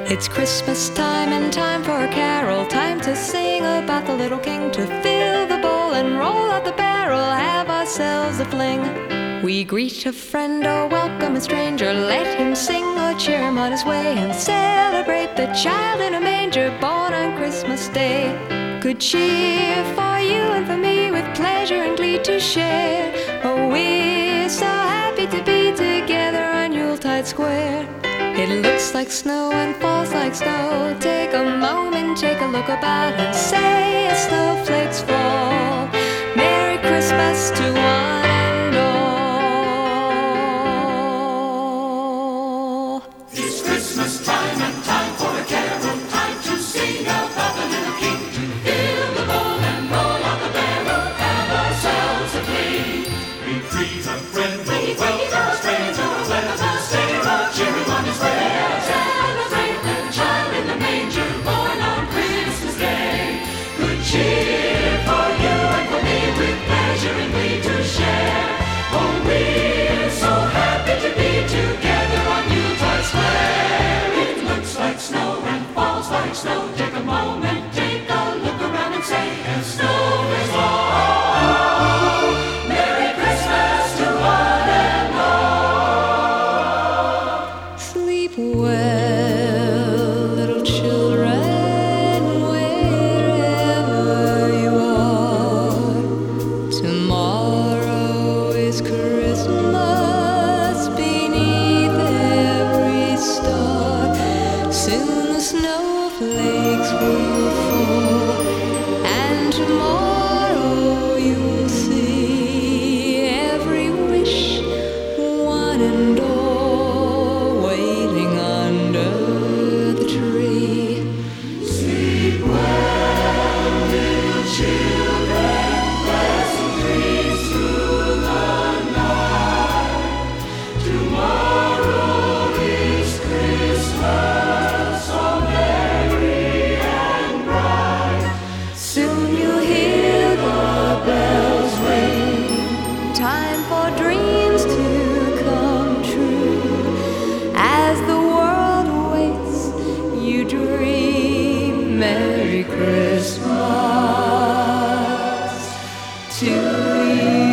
It's Christmas time and time for a carol, time to sing about the little king, to fill the bowl and roll out the barrel, have ourselves a fling. We greet a friend or welcome a stranger, let him sing or cheer him on his way, and celebrate the child in a manger born on Christmas Day. Good cheer for you and for me, with pleasure and glee to share. Oh, we're so happy to be together on Yuletide Square. It looks like snow and falls like snow. Take a moment, take a look about, and say as snowflakes fall, Merry Christmas to one and all. It's Christmas time and time for a carol, time to sing about the little king, to fill the bowl and roll out the barrel, have ourselves a fling. We greet a friend, we welcome a stranger, let us stay or cheer him on his way. Celebrate the child in the manger born on Christmas Day. Good cheer for you and for me, with pleasure and glee to share. Oh, we're so happy to be together on Yuletide Square. It looks like snow and falls like snow. Take a moment, take a look around and say, and snow is all. Merry Christmas to one and all. Sleep well, little children, wherever you are. Tomorrow is Christmas beneath every star. Soon the snowflakes will fall, and tomorrow you'll see every wish, one and all, waiting under the tree. Sleep well, little children, pleasant dreams through the night. Tomorrow is Christmas, so merry and bright. Soon you'll hear the bells ring, time for dreams to come true. As the world waits, you dream. Merry Christmas to you.